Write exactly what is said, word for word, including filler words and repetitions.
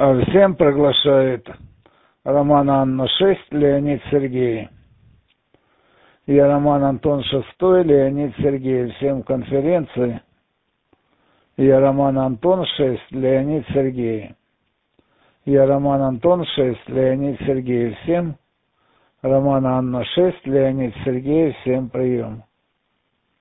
Всем приглашает Роман Анна шесть, Леонид Сергей. Я Роман Антон шестой, Леонид Сергей. Всем конференции. Я Роман Антон шесть, Леонид Сергей. Я Роман Антон шесть, Леонид Сергей. Всем Роман Анна шесть, Леонид Сергей. Всем прием.